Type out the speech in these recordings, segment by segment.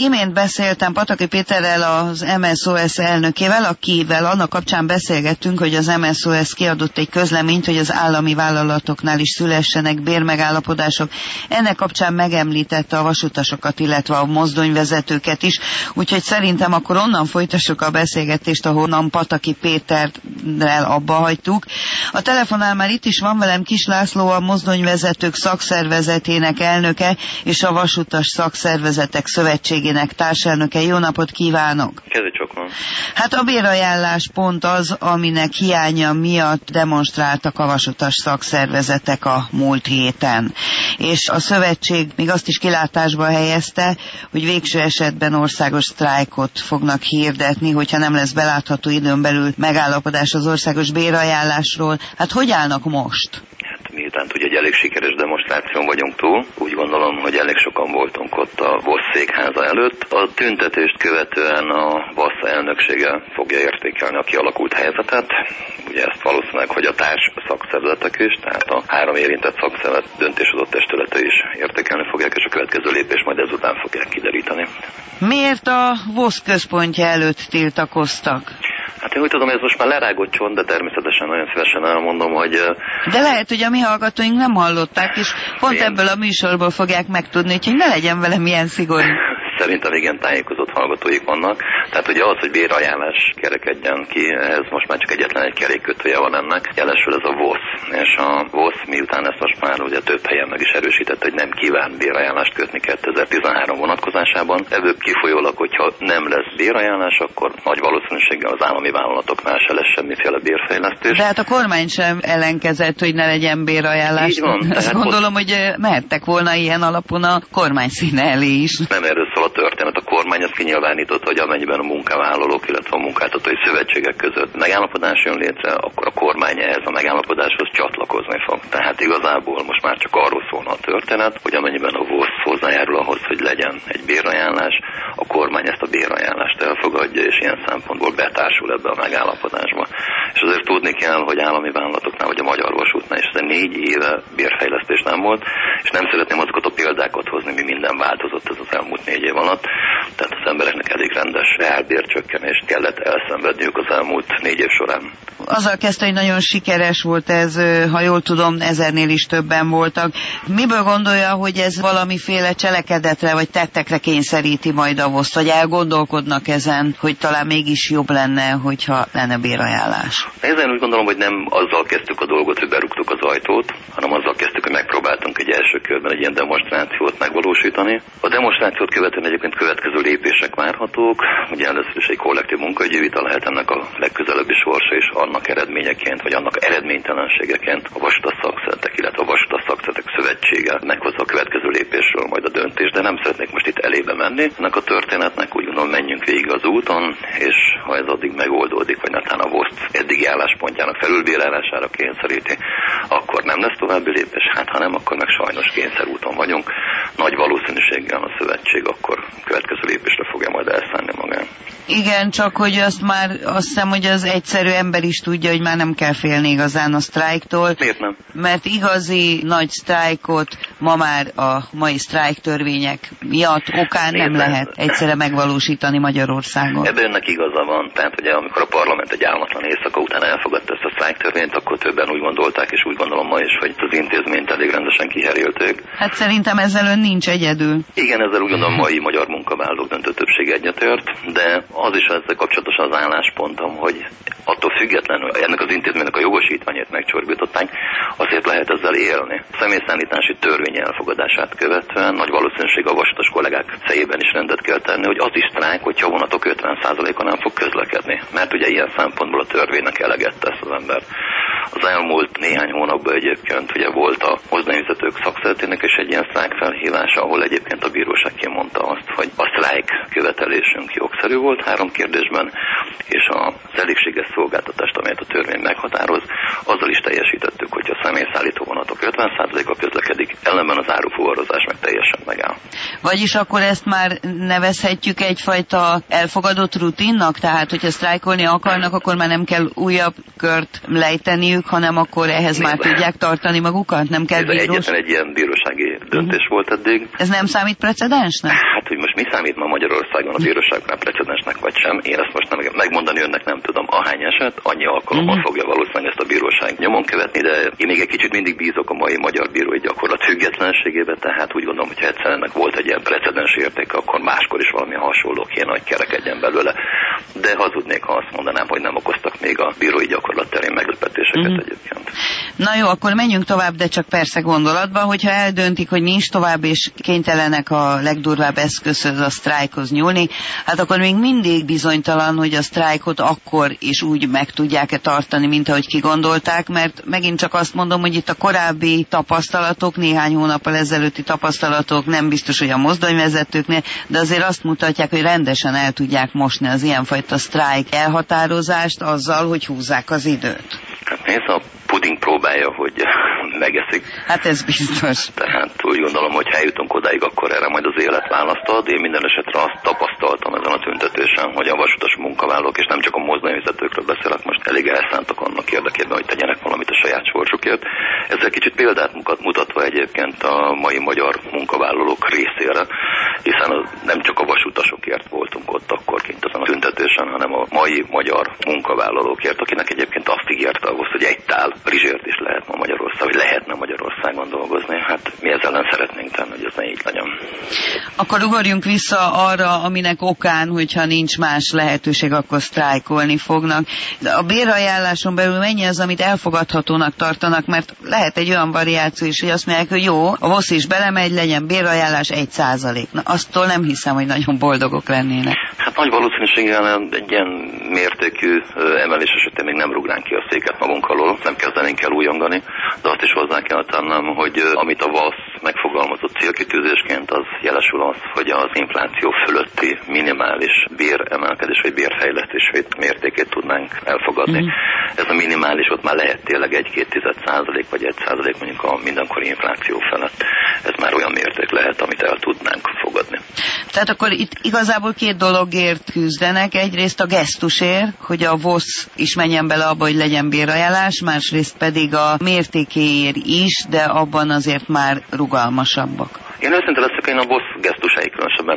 imént beszéltem Pataki Péterrel, az MSZOS elnökével, akivel annak kapcsán beszélgettünk, hogy az MSZOS kiadott egy közleményt, hogy az állami vállalatoknál is szülessenek bérmegállapodások. Ennek kapcsán megemlítette a vasutasokat, illetve a mozdonyvezetőket is, úgyhogy szerintem akkor onnan folytassuk a beszélgetést, ahonnan Pataki Péterrel abba hagytuk. A telefonnál már itt is van velem Kis László, a mozdonyvezetők szakszervezetének elnöke, és a Vasutas Szakszervezetek Szövetségének társelnöke. Jó napot kívánok! Kezdjük. Hát a bérajánlás pont az, aminek hiánya miatt demonstráltak a vasutas szakszervezetek a múlt héten. És a szövetség még azt is kilátásba helyezte, hogy végső esetben országos sztrájkot fognak hirdetni, hogyha nem lesz belátható időn belül megállapodás az országos bérajánlásról. Hát hogy állnak most? Miután ugye egy elég sikeres demonstráción vagyunk túl, úgy gondolom, hogy elég sokan voltunk ott a VOSZ székháza előtt. A tüntetést követően a VOSZ elnöksége fogja értékelni a kialakult helyzetet. Ugye ezt valószínűleg, hogy a társ szakszervezetek is, tehát a 3 érintett szakszervezet döntéshozó testülete is értékelni fogják, és a következő lépés majd ezután fogják kideríteni. Miért a VOSZ központja előtt tiltakoztak? Hát én úgy tudom, ez most már lerágott csont, de természetesen nagyon szívesen elmondom, hogy... De lehet, hogy a mi hallgatóink nem hallották, és pont ebből a műsorból fogják megtudni, hogy ne legyen velem ilyen szigorú. Szerintem igen tájékozott hallgatóik vannak. Tehát ugye az, hogy bérajánlás kerekedjen ki, ez most már csak egyetlen egy kerékkötője van ennek. Jelesül ez a VOSZ. És a VOSZ miután ezt most már ugye több helyen meg is erősített, hogy nem kíván bérajánlást kötni 2013 vonatkozásában. Ebből kifolyólag, hogyha nem lesz bérajánlás, akkor nagy valószínűséggel az állami vállalatoknál se lesz semmiféle bérfejlesztés. De hát a kormány sem ellenkezett, hogy ne legyen bérajánlás. Így van. Azt gondolom, hogy mehettek volna ilyen alapon a kormány színe elé is. Nem erről szól a történet. A kormány azt kinyilvánította, hogy amennyiben a munkavállalók, illetve a munkáltatói szövetségek között megállapodás jön létre, akkor a kormány ehhez a megállapodáshoz csatlakozni fog. Tehát igazából most már csak arról szólna a történet, hogy amennyiben a VOSZ hozzájárul ahhoz, hogy legyen egy bérajánlás, a kormány ezt a bérajánlást elfogadja, és ilyen szempontból betársul ebbe a megállapodásba. És azért tudni kell, hogy állami vállalatoknál, vagy a Magyar Vasútnál is 4 éve bérfejlesztés nem volt, és nem szeretném azokat a példákat hozni, mi minden változott ez az elmúlt 4 év alatt. Tehát az embereknek elég rendes reálbércsökkenést kellett elszenvedniük az elmúlt 4 év során. Azzal kezdte, hogy nagyon sikeres volt ez, ha jól tudom, 1000-nél is többen voltak. Miből gondolja, hogy ez valamiféle cselekedetre vagy tettekre kényszeríti majd a VOSZ, vagy elgondolkodnak ezen, hogy talán mégis jobb lenne, hogyha lenne bérajánlás? Ezen úgy gondolom, hogy nem azzal kezdtük a dolgot, hogy berúgtuk az ajtót, hanem azzal kezdtük, hogy megpróbáltunk egy első körben egy ilyen demonstrációt megvalósítani. A demonstrációt követően egyébként következő lépések várhatók. Ugye először is egy kollektív munkaügyi vita lehet ennek a legközelebbi sorsa, és annak eredményeként, vagy annak eredménytelenségeként a vasutas szakszervezetek, illetve a vasutas szakszervezetek szövetsége meghozza a következő lépésről majd a döntést, de nem szeretnék most itt elébe menni. Ennek a történetnek úgy gondolom, menjünk végig az úton, és ha ez addig megoldódik, vagy netán a VOSZ eddigi álláspontjának felülbírálására kényszeríti, akkor nem lesz további lépés, hát ha nem, akkor meg sajnos kényszerúton vagyunk. Nagy valószínűséggel a szövetség akkor következő lépésre fogja majd elszállni magán. Igen, csak hogy azt hiszem, hogy az egyszerű ember is tudja, hogy már nem kell félni igazán a sztrájktól. Miért nem? Mert igazi nagy sztrájkot ma már a mai sztrájktörvények miatt okán nem lehet egyszerre megvalósítani Magyarországon. Ebben önnek igaza van. Tehát ugye amikor a parlament egy álmatlan éjszaka után elfogadta ezt a sztrájktörvényt, akkor többen úgy gondolták, és úgy gondolom ma is, hogy az intézményt elég rendesen kiherélték. Hát szerintem ezzel ön nincs egyedül. Igen, ezzel úgy gondolom mai magyar munkavállalók döntő többség egyetért, de az is ezzel kapcsolatosan az álláspontom, hogy attól függetlenül ennek az intézménynek a jogosítványát megcsorbították, azért lehet ezzel élni. A személyszállítási törvény elfogadását követően nagy valószínűség a vasutas kollégák fejében is rendet kell tenni, hogy az is sztrájk, hogyha vonatok 50%-a nem fog közlekedni. Mert ugye ilyen szempontból a törvénynek eleget tesz az ember. Az elmúlt néhány hónapban egyébként ugye volt a mozdonyvezetők szakszervezetének is egy ilyen sztrájk felhívása, ahol egyébként a bíróság kimondta azt, hogy a sztrájk követelésünk jogszerű volt 3 kérdésben, és az elégséges szolgáltatást, amelyet a törvény meghatároz, azzal is teljesítettük, hogy a személyszállító vonatok 50%-a közlekedik, ellenben az árufuvarozás meg teljesen megáll. Vagyis akkor ezt már nevezhetjük egyfajta elfogadott rutinnak? Tehát, hogyha sztrájkolni akarnak, akkor már nem kell újabb kört lejteniük, vezetők, hanem akkor ehhez már tudják tartani magukat? Nem kell bírós? Egyetlen egy ilyen bírósági döntés volt eddig. Ez nem számít precedensnek? Hát, hogy most mi számít ma Magyarországon a bíróságnál precedensnek vagy sem, én ezt most nem megmondani önnek nem tudom. Ahány eset, annyi alkalommal fogja valószínűleg ezt a bíróság nyomon követni, de én még egy kicsit mindig bízok a mai magyar bírói gyakorlat függetlenségébe, tehát úgy gondolom, hogy egyszer ennek volt egy ilyen precedens értéke, akkor máskor is valami hasonló kéne, hogy kerekedjen belőle. De hazudnék, ha azt mondanám, hogy nem okoztak még a bírói gyakorlat terén meglepetéseket egyébként. Na jó, akkor menjünk tovább, de csak persze gondolatba, hogyha eldöntik, hogy nincs tovább, és kénytelenek a legdurvább eszközhöz, a sztrájkhoz nyúlni, hát akkor még mindig bizonytalan, hogy a sztrájkot akkor és úgy meg tudják-e tartani, mint ahogy kigondolták, mert megint csak azt mondom, hogy itt a korábbi tapasztalatok, néhány hónappal ezelőtti tapasztalatok nem biztos, hogy a mozdonyvezetőknél, de azért azt mutatják, hogy rendesen el tudják mosni az ilyenfajta sztrájk elhatározást azzal, hogy húzzák az időt. Hát nézd, a puding próbálja, hogy megeszik. Hát ez biztos. Tehát úgy gondolom, hogy ha eljutunk odáig, akkor erre majd az élet választ ad. Én minden esetre azt tapasztaltam ezen a tüntetésen, hogy a vasutas munkavállalók, és nem csak a mozdonyvezetőkről beszélek, most elég elszántak annak érdekében, hogy tegyenek valamit a saját sorsukért. Ezzel kicsit példát mutatva egyébként a mai magyar munkavállalók részére, hiszen nem csak a vasutasokért voltunk ott akkor kint azon a tüntetésen, hanem a mai magyar munkavállalókért, akinek egyébként azt ígérte ahhoz, hogy egy tál rizsért is lehet ma Magyarországon, vagy lehetne Magyarországon dolgozni. Hát mi ezzel nem szeretnénk tenni, hogy ez ne így legyen. Akkor ugorjunk vissza arra, aminek okán, hogyha nincs más lehetőség, akkor sztrájkolni fognak. De a bérajánláson belül mennyi az, amit elfogadhatónak tartanak, mert lehet egy olyan variáció is, hogy azt mondják, hogy jó, a VOSZ is belemegy, legyen bérajánlás 1%. Na, aztól nem hiszem, hogy nagyon boldogok lennének. Hát nagy valószínűséggel egy ilyen mértékű emelés esetén még nem rugránk ki a széket magunk alól, nem kezdenénk el újongani, de azt is hozzá kell tennem, hogy amit a VASZ megfogalmazott célkitűzésként, az jelesül az, hogy az infláció fölötti minimális béremelkedés vagy bérfejlesztés mértékét tudnánk elfogadni. Ez a minimális, ott már lehet tényleg 1,2% vagy 1% mondjuk a mindenkori infláció felett. Ez már olyan mérték lehet, amit el tudnánk fogadni. Tehát akkor itt igazából két dologért küzdenek. Egyrészt a gesztusért, hogy a VOSZ is menjen bele abba, hogy legyen bérajánlás, másrészt pedig a mértékéért is, de abban azért már rugalmasabbak. Én őszinte leszek, én a VOSZ gesztusai különösebben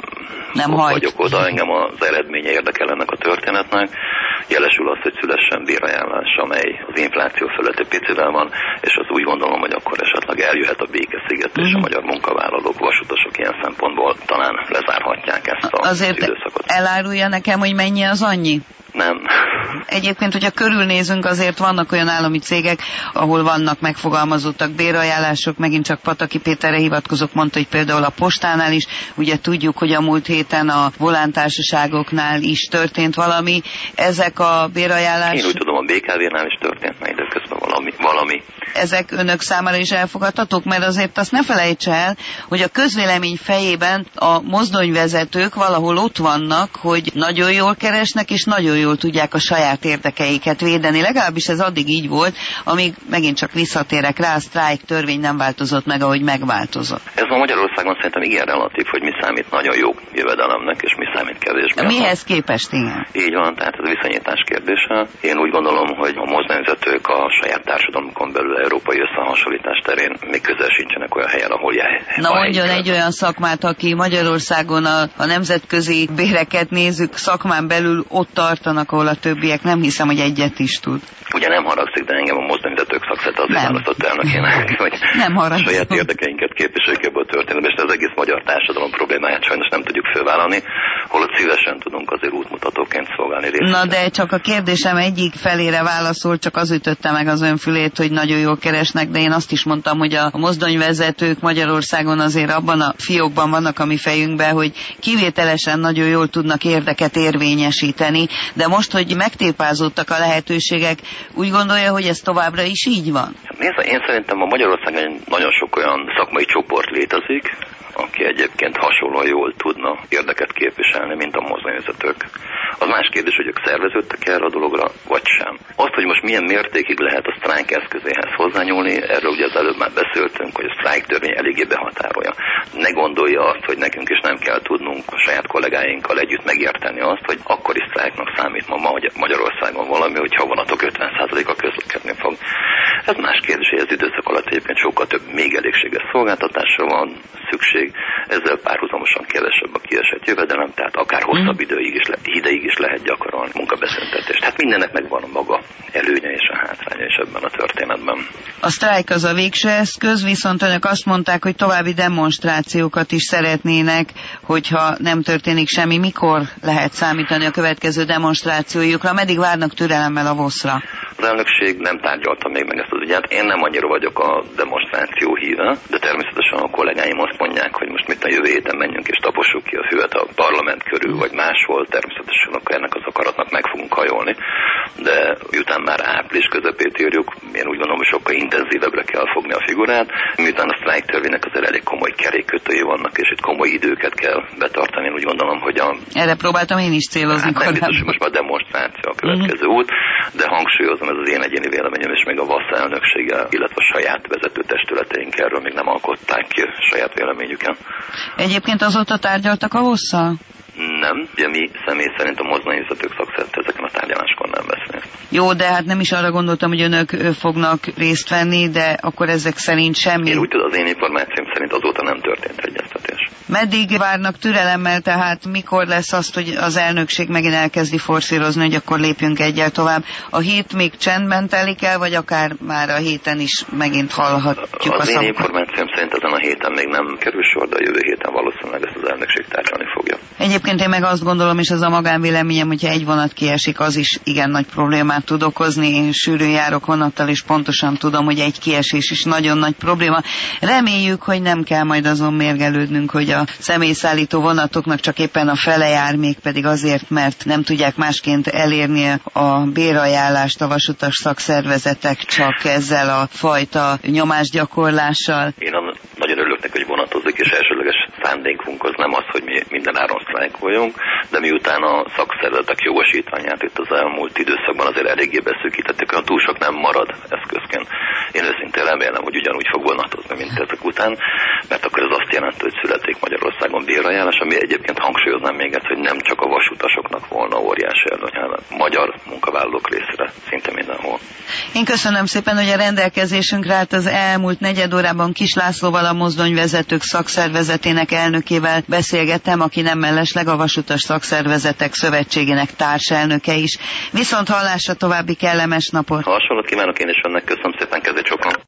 nem vagyok oda, engem az eredménye érdekel ennek a történetnek. Jelesül az, hogy szülessen bérajánlás, amely az infláció fölötti picivel van, és az úgy gondolom, hogy akkor esetleg eljöhet a békesziget, és a magyar munkavállalók, vasutasok ilyen szempontból talán lezárhatják ezt az időszakot. Elárulja nekem, hogy mennyi az annyi? Nem. Egyébként, hogyha körülnézünk, azért vannak olyan állami cégek, ahol vannak megfogalmazottak bérajánlások, megint csak Pataki Péterre hivatkozok, mondta, hogy például a postánál is, ugye tudjuk, hogy a múlt héten a volántársaságoknál is történt valami, ezek a bérajánlások... Én úgy tudom, a BKV-nál is történt meg időközben valami. Ezek önök számára is elfogadhatók, mert azért azt ne felejts el, hogy a közvélemény fejében a mozdonyvezetők valahol ott vannak, hogy nagyon jól keresnek, és nagyon jól tudják a saját érdekeiket védeni. Legalábbis ez addig így volt, amíg megint csak visszatérek rá, a sztrájk törvény nem változott meg, ahogy megváltozott. Ez ma Magyarországon szerintem igen relatív, hogy mi számít nagyon jó jövedelemnek, és mi számít kevésbé. Mihez képest, igen? Így van, tehát ez viszonyítás kérdése. Én úgy gondolom, hogy a mozdonyvezetők a saját társadalmukon belül európai összehasonlítás terén még közel sincsenek olyan helyen, ahol Na mondjon egy olyan szakmát, aki Magyarországon a nemzetközi béreket nézzük, szakmán belül ott tartanak, ahol a többiek, nem hiszem, hogy egyet is tud. Ugye nem haragszik, de engem a mozdonyvezetők szakszerete azért választott elnökének, hogy saját érdekeinket képviseljük ebből a történetben, és az egész magyar társadalom problémáját sajnos nem tudjuk fölvállalni, holott szívesen tudunk azért útmutatóként szolgálni részt. Na de csak a kérdésem egyik felére válaszol, csak az ütötte meg az önfülét, hogy nagyon jól keresnek, de én azt is mondtam, hogy a mozdonyvezetők Magyarországon azért abban a fiókban vannak a mi fejünkben, hogy kivételesen nagyon jól tudnak érdeket érvényesíteni, de most, hogy megtépázódtak a lehetőségek, úgy gondolja, hogy ez továbbra is így van? Nézd, én szerintem a Magyarországon nagyon sok olyan szakmai csoport létezik, aki egyébként hasonlóan jól tudna érdeket képviselni, mint a mozdonyvezetők. Az más kérdés, hogy ők szerveződtek erre a dologra, vagy sem. Azt, hogy most milyen mértékig lehet a sztrájk eszközéhez hozzányúlni, erről ugye az előbb már beszéltünk, hogy a sztrájk törvény eléggé behatárolja. Ne gondolja azt, hogy nekünk is nem kell tudnunk a saját kollégáinkkal együtt megérteni azt, hogy akkori sztrájknak számít ma Magyarországon valami, hogyha a vonatok 50%-a közlekedni fog. Ez más kérdés, hogy az időszak alatt egyébként sokkal több még elégséges szolgáltatásra van szükség, ezzel párhuzamosan kevesebb a kiesett jövedelem, tehát akár hosszabb ideig is lehet gyakorolni munkabeszüntetést. Tehát mindennek megvan a maga előnye és a hátránya is ebben a történetben. A sztrájk az a végső eszköz, viszont önök azt mondták, hogy további demonstrációkat is szeretnének, hogyha nem történik semmi. Mikor lehet számítani a következő demonstrációjukra? Meddig várnak türelemmel a VOSZ-ra? Az elnökség nem tárgyalta még meg ezt az ügyet. Én nem annyira vagyok a demonstráció híve, de természetesen a kollégáim azt mondják, hogy most mit a jövő héten menjünk és tapossuk ki a füvet a parlament körül, vagy máshol, természetesen akkor ennek az akaratnak meg fogunk hajolni. De miután már április közepét írjuk, én úgy gondolom, hogy sokkal intenzívebbre kell fogni a figurát, miután a sztrájk törvénynek azért elég komoly kerékkötői vannak, és itt komoly időket kell betartani. Én úgy gondolom, hogy erre próbáltam én is célozni. Nem biztos, hogy most már a demonstráció a következő út, de hangsúlyozom, ez az én egyéni véleményem, és még a VASZ elnöksége, illetve a saját vezető testületeink erről még nem alkották ki saját véleményüket. Egyébként azóta tárgyaltak a VOSZ-szal? Nem, ugye mi személy szerint a mozdonyvezetők szakszervezet ezeken a tárgyaláskon nem vesznek. Jó, de hát nem is arra gondoltam, hogy önök fognak részt venni, de akkor ezek szerint semmi. Én úgy tudom, az én információm szerint azóta nem történt egyeztetés. Meddig várnak türelemmel, tehát mikor lesz azt, hogy az elnökség megint elkezdi forszírozni, hogy akkor lépjünk egyel tovább? A hét még csendben telik el, vagy akár már a héten is megint hallhatjuk az a én információm szerint ezen a héten még nem kerül sor, de a jövő héten valószínűleg ezt az elnökség tárgyalni fogja. Egyébként én meg azt gondolom, és ez a magánvéleményem, hogyha egy vonat kiesik, az is igen nagy problémát tud okozni. Én sűrűn járok vonattal, és pontosan tudom, hogy egy kiesés is nagyon nagy probléma. Reméljük, hogy nem kell majd azon mérgelődnünk, hogy a személyszállító vonatoknak csak éppen a fele jár, mégpedig azért, mert nem tudják másként elérni a bérajánlást a vasutas szakszervezetek csak ezzel a fajta nyomásgyakorlással. Én nagyon örülök neki, hogy vonatozik, és elsőleges szándékunk az nem az, hogy mi minden áron sztrájkoljunk, de miután a szakszervezetek jogosítványát itt az elmúlt időszakban azért eléggé beszűkítették, olyan túl sok nem marad eszközként. Én őszintén remélem, hogy ugyanúgy fog vonatozni, mint ezek után, mert akkor ez azt jelenti, hogy születik Magyarországon bérajánlás, ami egyébként hangsúlyoznám még ezt, hogy nem csak a vasutasoknak volna óriási előny, hanem magyar munkavállalók részére szinte mindenhol. Én köszönöm szépen, hogy a rendelkezésünkre állt. Az elmúlt negyed órában Kis Lászlóval, a mozdonyvezetők szakszervezetének elnökével beszélgettem, aki nem mellesleg a Vasutas Szakszervezetek Szövetségének társelnöke is. Viszont hallásra, további kellemes napot! Hasonlót kívánok én is önnek, köszönöm szépen, kezét sokan!